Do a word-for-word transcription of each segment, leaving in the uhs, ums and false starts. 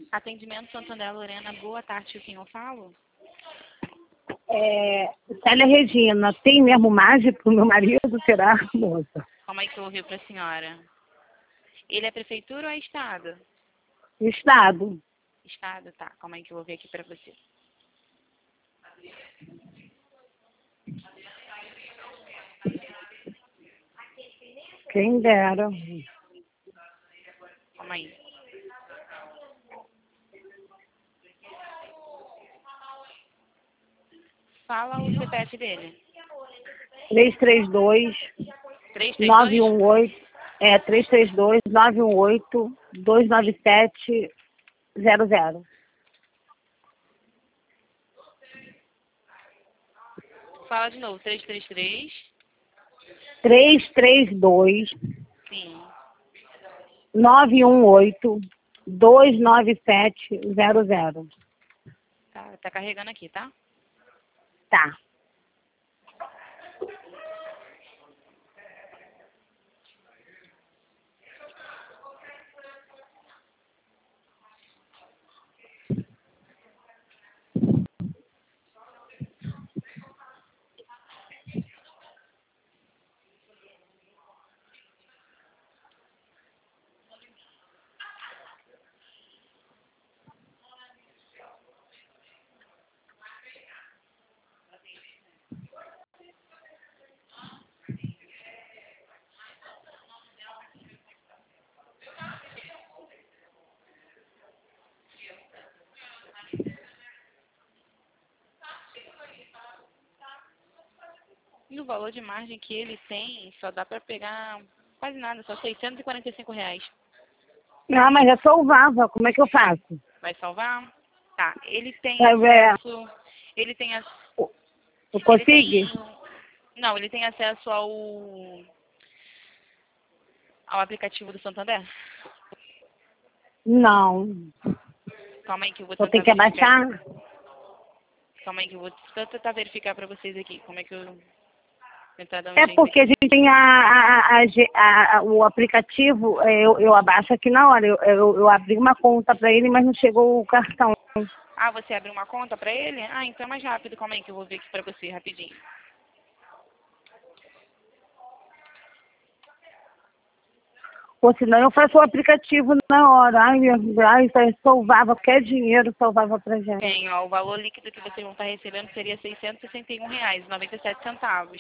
Atendimento Santander Lorena, boa tarde, com quem eu falo? É, Célia Regina, tem mesmo margem para o meu marido, será, moça? Como é que eu ouvi para a senhora? Ele é prefeitura ou é estado? Estado. Estado, tá. Como é que eu vou ver aqui para você? Quem dera. Calma aí. Fala o C P F dele. três três dois, três três nove dois? um oito, é, três três dois, nove um oito, dois nove sete, zero zero. Fala de novo. três três três. três três dois, Sim. nove um oito, dois nove sete, zero zero. Tá, tá carregando aqui, tá? Tá. E o valor de margem que ele tem, só dá para pegar quase nada, só seiscentos e quarenta e cinco reais. Não, mas é solvável, como é que eu faço? Vai salvar? Tá. Ele tem É, é, acesso... Ele tem acesso... eu Ele consigo? tem... Não, ele tem acesso ao... ao aplicativo do Santander? Não. Calma aí que eu vou Eu tentar tenho que verificar. abaixar? Calma aí que eu vou tentar verificar para vocês aqui. Como é que eu... tentar dar um É jeito porque a aqui. gente tem a, a- a- a- a- o aplicativo, é, eu, eu abaixo aqui na hora. Eu, eu, eu abri uma conta para ele, mas não chegou o cartão. Ah, você abriu uma conta para ele? Ah, então é mais rápido. Calma aí que eu vou ver aqui para você rapidinho. Ou senão eu faço o aplicativo na hora. Ai, meu Deus, isso aí salvava, qualquer dinheiro salvava pra gente. Tem, ó, o valor líquido que vocês vão estar recebendo seria seiscentos e sessenta e um reais e noventa e sete centavos.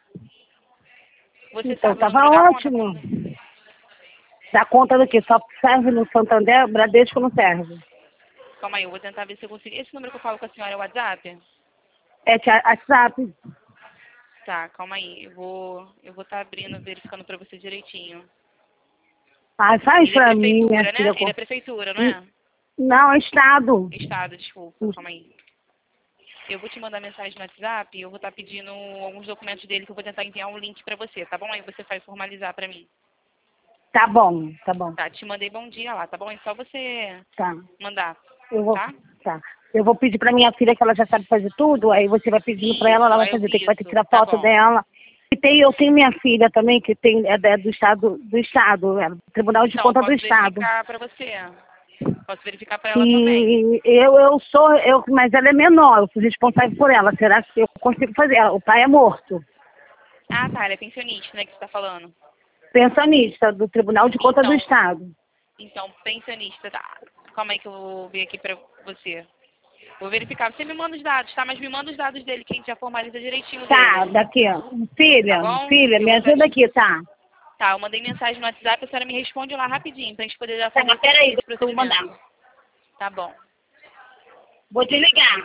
Você Então sabe o tava número da conta? ótimo. Da conta do que? Só serve no Santander, Bradesco não serve. Calma aí, eu vou tentar ver se eu consigo. Esse número que eu falo com a senhora é o WhatsApp? É tia- WhatsApp. Tá, calma aí. Eu vou eu vou estar abrindo, verificando para você direitinho. Ah, faz Ele é pra mim, minha prefeitura, né? filha. Ele é prefeitura, não é? Não, é Estado. Estado, desculpa. Calma aí. Eu vou te mandar mensagem no WhatsApp e eu vou estar pedindo alguns documentos dele que eu vou tentar enviar um link para você, tá bom? Aí você faz formalizar para mim. Tá bom, tá bom. Tá, te mandei bom dia lá, tá bom? É só você Tá. mandar, Eu vou, tá? tá. Eu vou pedir pra minha filha que ela já sabe fazer tudo, aí você vai pedindo pra ela, ela Isso, vai aí eu fazer. Tem que, vai ter que isso, tirar tá foto bom. dela. E tem, eu tenho minha filha também, que tem, é da- do Estado, do Estado, é do Tribunal de Então, eu Contas do posso Estado. verificar para você. Posso verificar para ela também. E eu, eu sou, eu, mas ela é menor, eu fui responsável por ela. Será que eu consigo fazer? O pai é morto. Ah, tá, ela é pensionista, né, que você tá falando. Pensionista do Tribunal de Contas do Então, Estado. então, pensionista, tá. Calma aí que eu vou ver aqui pra você. Vou verificar. Você me manda os dados, tá? Mas me manda os dados dele, que a gente já formaliza direitinho Tá, dele. daqui, ó. Tá Filha, bom? filha, Eu me vou estar ajuda te... aqui, tá? Tá, eu mandei mensagem no WhatsApp, a senhora me responde lá rapidinho, pra gente poder já Tá, fazer mas peraí, esse eu vou mandar. procedimento. Tá bom. Vou desligar.